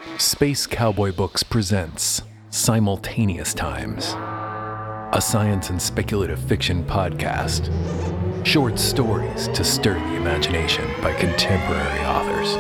Space Cowboy Books presents Simultaneous Times, a science and speculative fiction podcast. Short stories to stir the imagination by contemporary authors.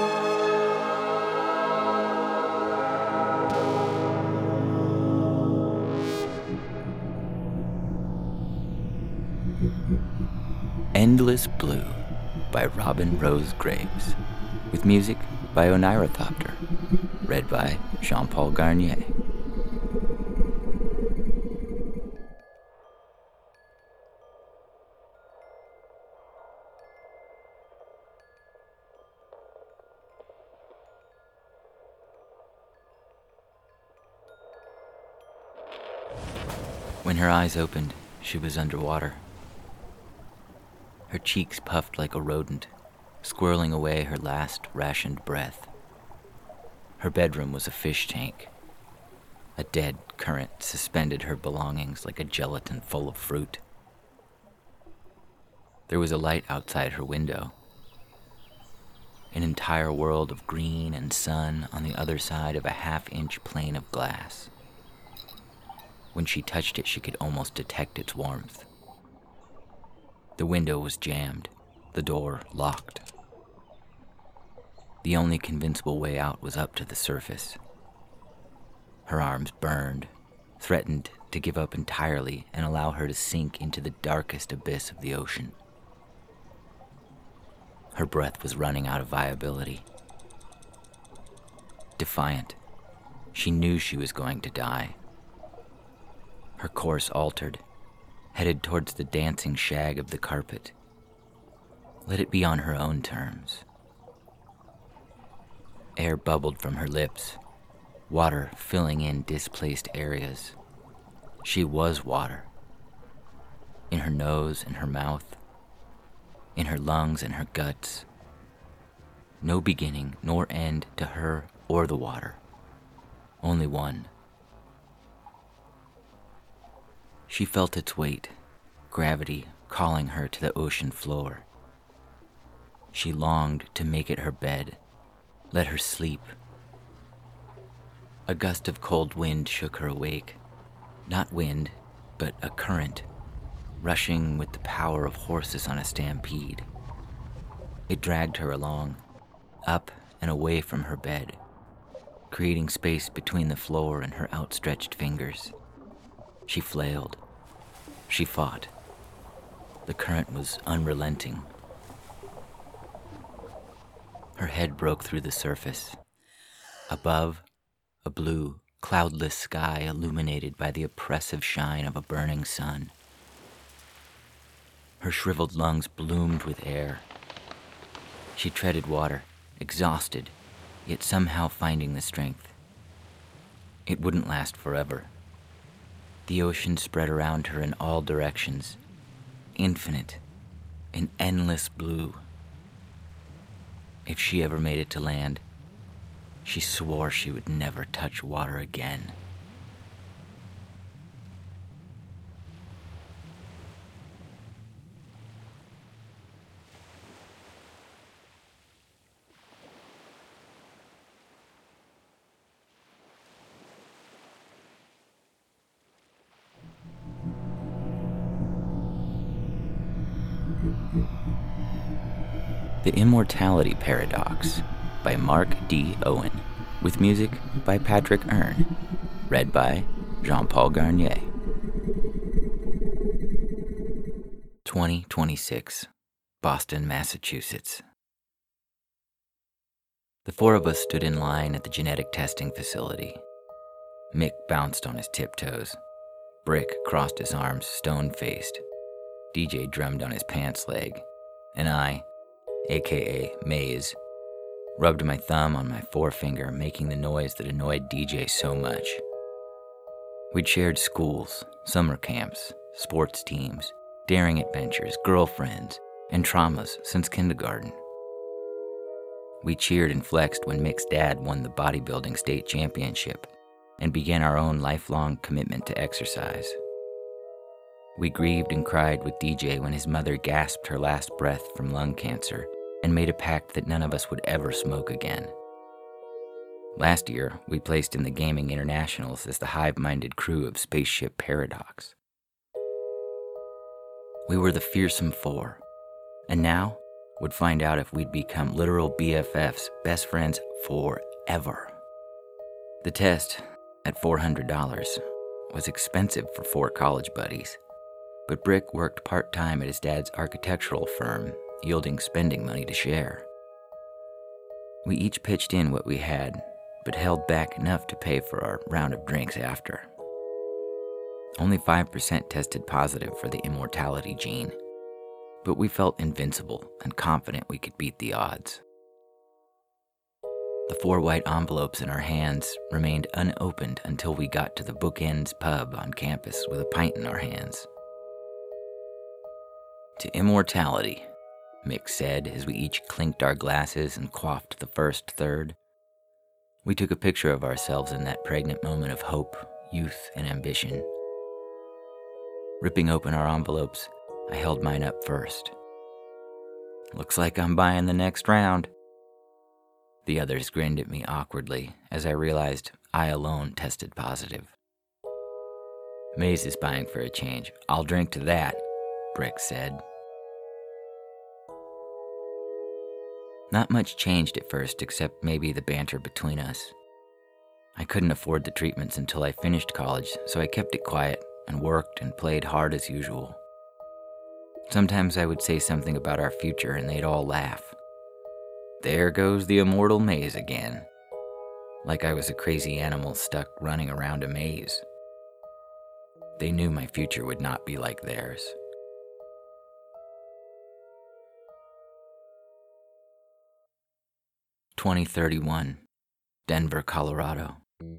Endless Blue by Robin Rose Graves, with music by Oneirothopter, read by Jean-Paul Garnier. When her eyes opened, she was underwater. Her cheeks puffed like a rodent, squirreling away her last rationed breath. Her bedroom was a fish tank. A dead current suspended her belongings like a gelatin full of fruit. There was a light outside her window. An entire world of green and sun on the other side of a half-inch plane of glass. When she touched it, she could almost detect its warmth. The window was jammed, the door locked. The only convincible way out was up to the surface. Her arms burned, threatened to give up entirely and allow her to sink into the darkest abyss of the ocean. Her breath was running out of viability. Defiant, she knew she was going to die. Her course altered, headed towards the dancing shag of the carpet. Let it be on her own terms. Air bubbled from her lips, water filling in displaced areas. She was water. In her nose and her mouth, in her lungs and her guts. No beginning nor end to her or the water. Only one. She felt its weight, gravity calling her to the ocean floor. She longed to make it her bed, let her sleep. A gust of cold wind shook her awake. Not wind, but a current, rushing with the power of horses on a stampede. It dragged her along, up and away from her bed, creating space between the floor and her outstretched fingers. She flailed. She fought. The current was unrelenting. Her head broke through the surface. Above, a blue, cloudless sky illuminated by the oppressive shine of a burning sun. Her shriveled lungs bloomed with air. She treaded water, exhausted, yet somehow finding the strength. It wouldn't last forever. The ocean spread around her in all directions, infinite, an endless blue. If she ever made it to land, she swore she would never touch water again. The Immortality Paradox by Mark D. Owen, with music by Patrick Earn, read by Jean-Paul Garnier. 2026, Boston, Massachusetts. The four of us stood in line at the genetic testing facility. Mick bounced on his tiptoes. Brick crossed his arms, stone-faced. DJ drummed on his pants leg, and I, aka Maze, rubbed my thumb on my forefinger, making the noise that annoyed DJ so much. We'd shared schools, summer camps, sports teams, daring adventures, girlfriends, and traumas since kindergarten. We cheered and flexed when Mick's dad won the bodybuilding state championship and began our own lifelong commitment to exercise. We grieved and cried with DJ when his mother gasped her last breath from lung cancer and made a pact that none of us would ever smoke again. Last year, we placed in the Gaming Internationals as the hive-minded crew of Spaceship Paradox. We were the fearsome four, and now would find out if we'd become literal BFFs, best friends forever. The test, at $400, was expensive for 4 college buddies, but Brick worked part-time at his dad's architectural firm, yielding spending money to share. We each pitched in what we had, but held back enough to pay for our round of drinks after. Only 5% tested positive for the immortality gene, but we felt invincible and confident we could beat the odds. The 4 white envelopes in our hands remained unopened until we got to the Bookends pub on campus with a pint in our hands. To immortality, Mick said as we each clinked our glasses and quaffed the first third. We took a picture of ourselves in that pregnant moment of hope, youth, and ambition. Ripping open our envelopes, I held mine up first. Looks like I'm buying the next round. The others grinned at me awkwardly as I realized I alone tested positive. Maze is buying for a change. I'll drink to that, Brick said. Not much changed at first, except maybe the banter between us. I couldn't afford the treatments until I finished college, so I kept it quiet and worked and played hard as usual. Sometimes I would say something about our future and they'd all laugh. There goes the immortal Maze again. Like I was a crazy animal stuck running around a maze. They knew my future would not be like theirs. 2031, Denver, Colorado.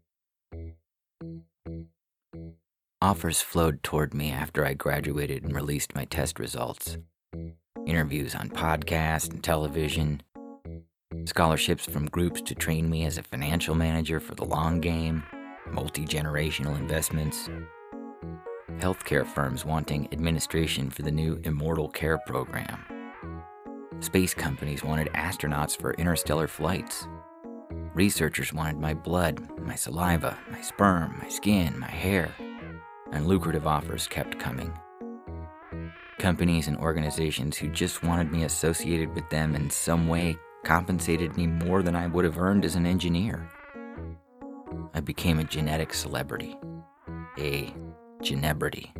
Offers flowed toward me after I graduated and released my test results. Interviews on podcasts and television. Scholarships from groups to train me as a financial manager for the long game. Multi-generational investments. Healthcare firms wanting administration for the new Immortal Care program. Space companies wanted astronauts for interstellar flights. Researchers wanted my blood, my saliva, my sperm, my skin, my hair, and lucrative offers kept coming. Companies and organizations who just wanted me associated with them in some way compensated me more than I would have earned as an engineer. I became a genetic celebrity, a genebrity.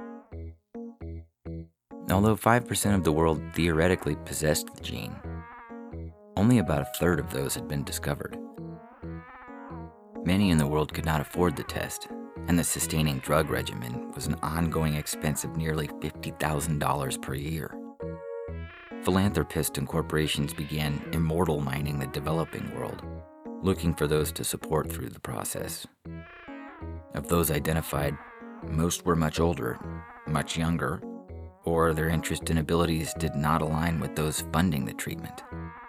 Although 5% of the world theoretically possessed the gene, only about a third of those had been discovered. Many in the world could not afford the test, and the sustaining drug regimen was an ongoing expense of nearly $50,000 per year. Philanthropists and corporations began immortal mining the developing world, looking for those to support through the process. Of those identified, most were much older, much younger, or their interest and abilities did not align with those funding the treatment.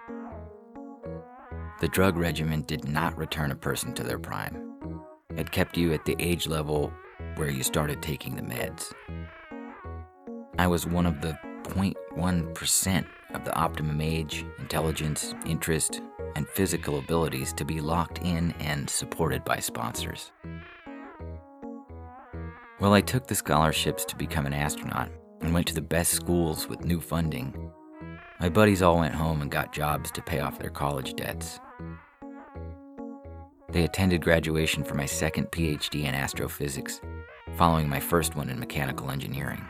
The drug regimen did not return a person to their prime. It kept you at the age level where you started taking the meds. I was one of the 0.1% of the optimum age, intelligence, interest, and physical abilities to be locked in and supported by sponsors. Well, I took the scholarships to become an astronaut and went to the best schools with new funding. My buddies all went home and got jobs to pay off their college debts. They attended graduation for my second PhD in astrophysics, following my first one in mechanical engineering.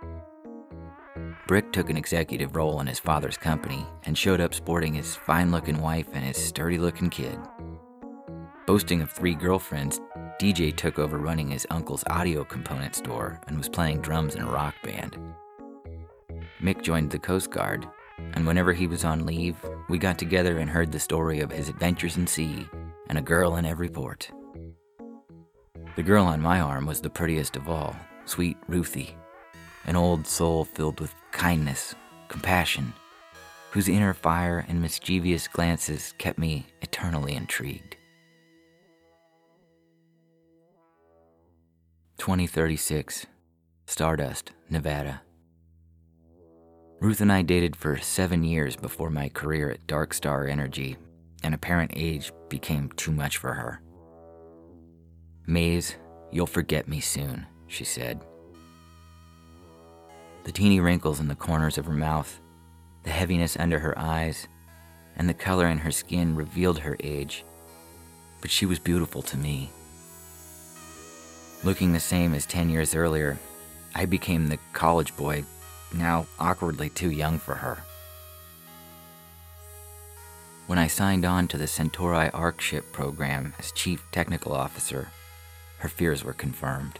Brick took an executive role in his father's company and showed up sporting his fine-looking wife and his sturdy-looking kid. Boasting of 3 girlfriends, DJ took over running his uncle's audio component store and was playing drums in a rock band. Mick joined the Coast Guard, and whenever he was on leave, we got together and heard the story of his adventures in sea and a girl in every port. The girl on my arm was the prettiest of all, sweet Ruthie, an old soul filled with kindness, compassion, whose inner fire and mischievous glances kept me eternally intrigued. 2036, Stardust, Nevada. Ruth and I dated for 7 years before my career at Dark Star Energy and apparent age became too much for her. "Maze, you'll forget me soon," she said. The teeny wrinkles in the corners of her mouth, the heaviness under her eyes, and the color in her skin revealed her age, but she was beautiful to me. Looking the same as 10 years earlier, I became the college boy, now awkwardly too young for her. When I signed on to the Centauri Ark ship program as chief technical officer, her fears were confirmed.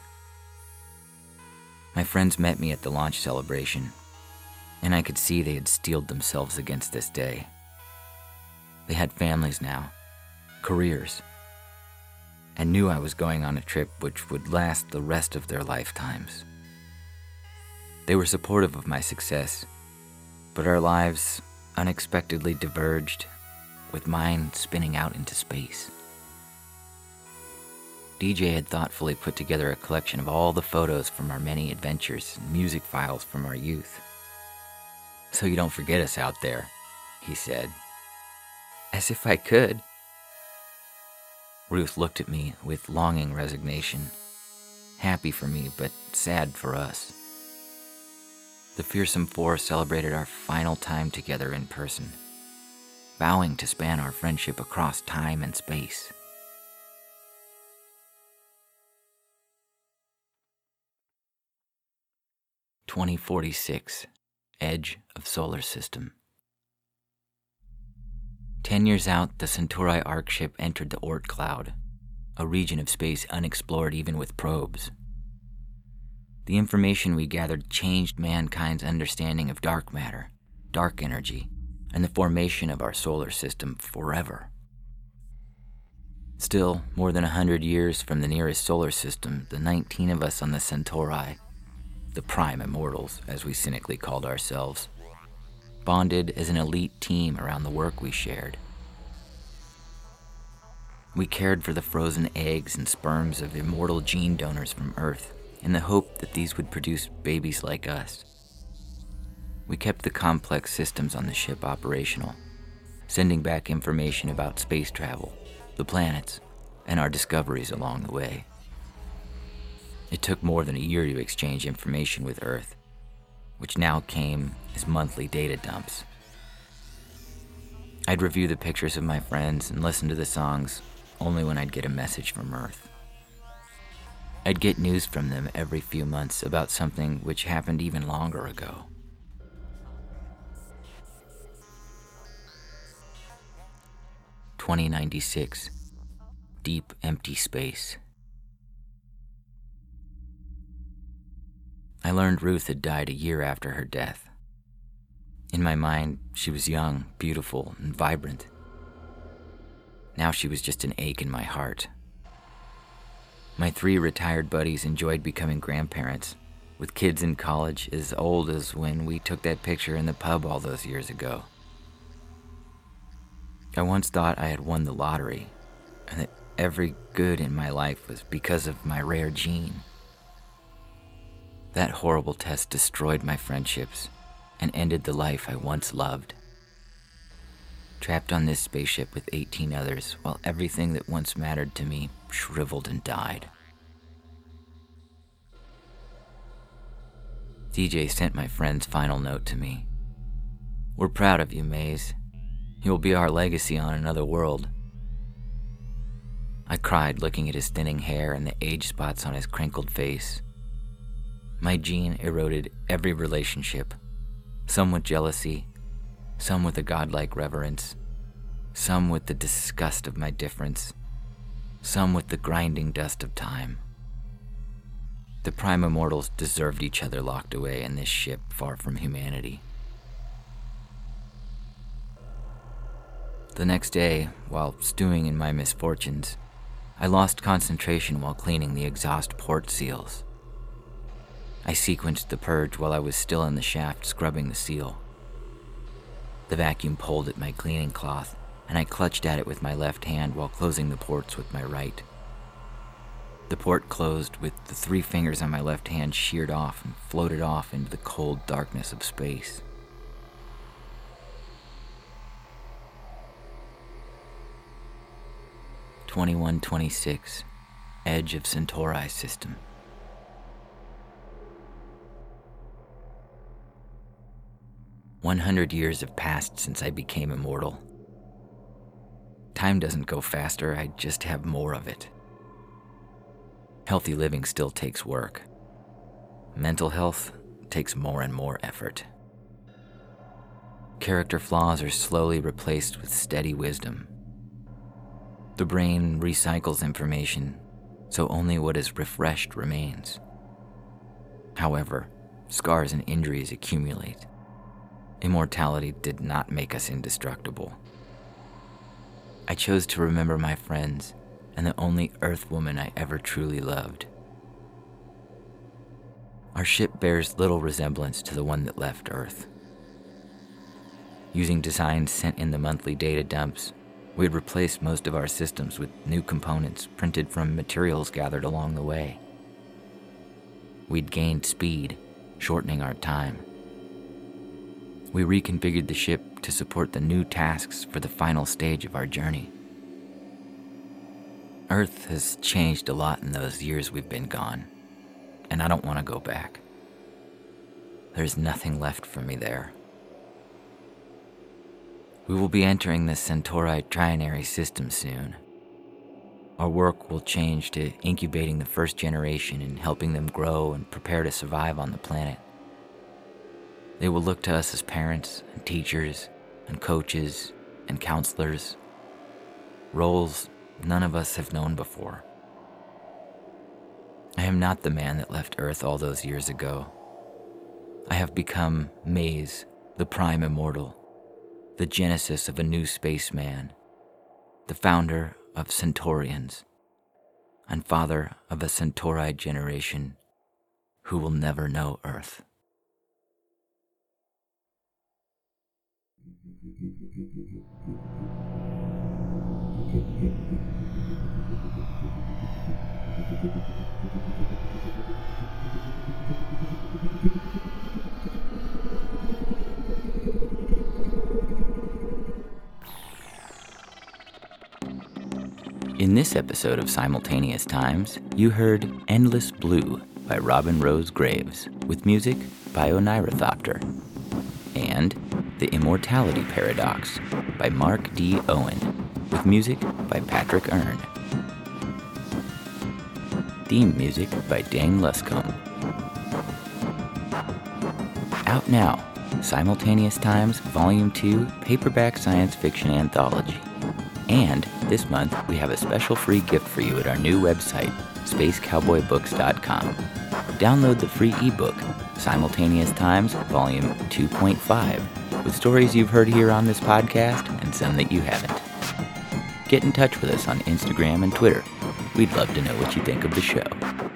My friends met me at the launch celebration, and I could see they had steeled themselves against this day. They had families now, careers, and knew I was going on a trip which would last the rest of their lifetimes. They were supportive of my success, but our lives unexpectedly diverged, with mine spinning out into space. DJ had thoughtfully put together a collection of all the photos from our many adventures and music files from our youth. "So you don't forget us out there," he said. "As if I could." Ruth looked at me with longing resignation, happy for me but sad for us. The fearsome four celebrated our final time together in person, vowing to span our friendship across time and space. "2046, Edge of Solar System." 10 years out, the Centauri Ark ship entered the Oort cloud, a region of space unexplored even with probes. The information we gathered changed mankind's understanding of dark matter, dark energy, and the formation of our solar system forever. Still, more than 100 years from the nearest solar system, the 19 of us on the Centauri, the Prime Immortals, as we cynically called ourselves, bonded as an elite team around the work we shared. We cared for the frozen eggs and sperms of immortal gene donors from Earth in the hope that these would produce babies like us. We kept the complex systems on the ship operational, sending back information about space travel, the planets, and our discoveries along the way. It took more than a year to exchange information with Earth, which now came as monthly data dumps. I'd review the pictures of my friends and listen to the songs only when I'd get a message from Earth. I'd get news from them every few months about something which happened even longer ago. "2096, Deep Empty Space." I learned Ruth had died a year after her death. In my mind, she was young, beautiful, and vibrant. Now she was just an ache in my heart. My 3 retired buddies enjoyed becoming grandparents, with kids in college as old as when we took that picture in the pub all those years ago. I once thought I had won the lottery, and that every good in my life was because of my rare gene. That horrible test destroyed my friendships and ended the life I once loved. Trapped on this spaceship with 18 others, while everything that once mattered to me shriveled and died. DJ sent my friend's final note to me. "We're proud of you, Maze. You'll be our legacy on another world." I cried looking at his thinning hair and the age spots on his crinkled face. My gene eroded every relationship, some with jealousy, some with a godlike reverence, some with the disgust of my difference, some with the grinding dust of time. The Prime Immortals deserved each other locked away in this ship far from humanity. The next day, while stewing in my misfortunes, I lost concentration while cleaning the exhaust port seals. I sequenced the purge while I was still in the shaft scrubbing the seal. The vacuum pulled at my cleaning cloth, and I clutched at it with my left hand while closing the ports with my right. The port closed with the 3 fingers on my left hand sheared off and floated off into the cold darkness of space. 2126, edge of Centauri system. "100 years have passed since I became immortal. Time doesn't go faster, I just have more of it. Healthy living still takes work. Mental health takes more and more effort. Character flaws are slowly replaced with steady wisdom. The brain recycles information, so only what is refreshed remains. However, scars and injuries accumulate. Immortality did not make us indestructible. I chose to remember my friends and the only Earth woman I ever truly loved. Our ship bears little resemblance to the one that left Earth. Using designs sent in the monthly data dumps, we had replaced most of our systems with new components printed from materials gathered along the way. We'd gained speed, shortening our time. We reconfigured the ship to support the new tasks for the final stage of our journey. Earth has changed a lot in those years we've been gone, and I don't want to go back. There's nothing left for me there. We will be entering the Centauri trinary system soon. Our work will change to incubating the first generation and helping them grow and prepare to survive on the planet. They will look to us as parents and teachers and coaches and counselors, roles none of us have known before. I am not the man that left Earth all those years ago. I have become Maze, the Prime Immortal, the genesis of a new spaceman, the founder of Centaurians, and father of a Centauri generation who will never know Earth. In this episode of Simultaneous Times, you heard Endless Blue by Robin Rose Graves, with music by Onirathopter, and The Immortality Paradox by Mark D. Owen, with music by Patrick Earn. Theme music by Dane Luscombe. Out now, Simultaneous Times Volume 2 Paperback Science Fiction Anthology. And this month, we have a special free gift for you at our new website, spacecowboybooks.com. Download the free ebook, Simultaneous Times Volume 2.5, with stories you've heard here on this podcast and some that you haven't. Get in touch with us on Instagram and Twitter. We'd love to know what you think of the show.